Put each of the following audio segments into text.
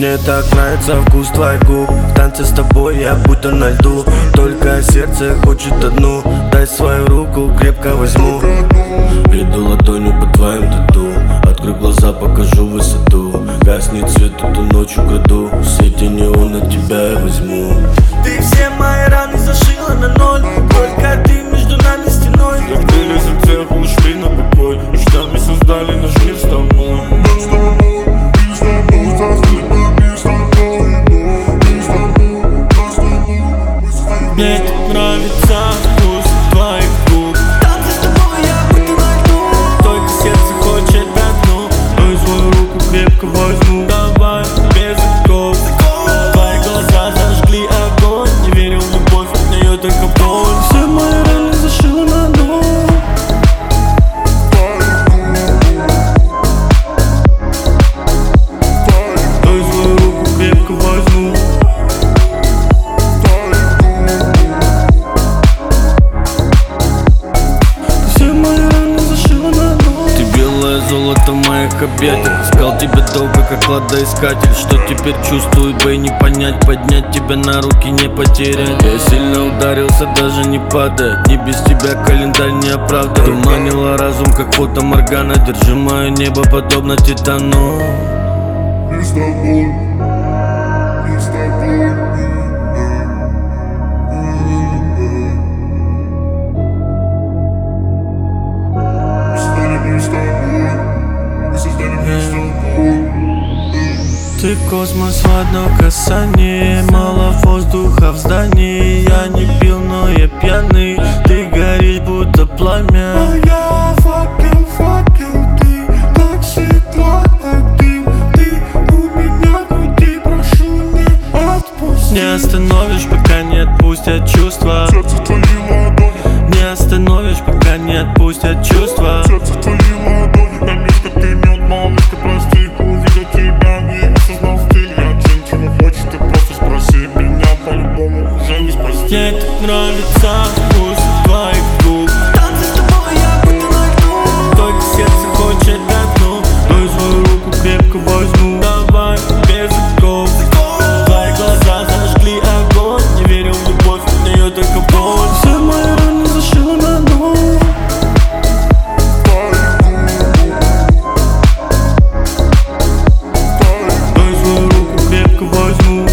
Мне так нравится вкус твоих губ. В танце с тобой я будто на льду. Только сердце хочет одну. Дай свою руку, крепко возьму. Иду ладонью по твоим тату. Открой глаза, покажу высоту. Гаснет свет, эту ночь украду. В свете неона тебя я возьму. Ты все мои раны зашила на ноль. Только ты между нами стеной. Закрыли за цех, ушли на покой. Мечтами создали наш мир с тобой. Мне так нравится вкус твоих губ. Танцы с тобой я будто на льду. Только сердце хочет одну. Дай свою руку крепко возьму. Давай без оков. Твои глаза зажгли огонь. Не верил в любовь, от нее только боль. Все мои раны зашила на ноль. Дай свою руку крепко возьму. Золото в моих объятиях. Искал тебя долго, как кладоискатель. Что теперь чувствую, бы не понять. Поднять тебя на руки, не потерять. Я сильно ударился, даже не падая. Не без тебя календарь не оправдывает. Туманила разум, как фото Моргана. Держи мое небо, подобно Титану. И с тобой, и с тобой. Ты космос в одно касание. Мало воздуха в здании. Я не пил, но я пьяный. Ты горишь, будто пламя. А я факел, ты так светла, как дым. Ты у меня в груди, прошу, не отпусти. Не остановишь, пока не отпустят чувства. Сердце твои ладони. Не остановишь, пока не отпустят чувства. Сердце твои ладони. На мишка ты мед, малышка, прости. Увидел тебя и осознал стиль. Я чем чего хочешь, ты просто спроси меня. По-любому уже не спроси. Мне так нравится вкус твоих губ. Танцы с тобой я будто на льду. Только сердце хочет одну. Дай свою руку крепко возьму. Давай без оков. Твои глаза зажгли огонь. Не верил в любовь, от нее только боль. Все мои раны зашила на ноль. Дай свою руку крепко возьму.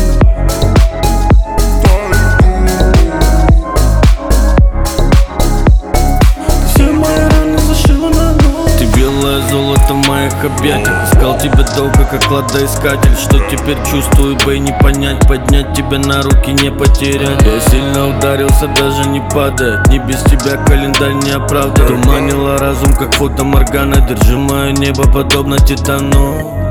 Все мои раны зашила на ноль. Ты белое золото в моих объятиях. Искал тебя долго, как кладоискатель. Что теперь чувствую, бы и не понять. Поднять тебя на руки, не потерять. Я сильно ударился, даже не падая. Не без тебя календарь не оправдывает. Туманила разум, как фото Моргана. Держи мое небо, подобно Титану.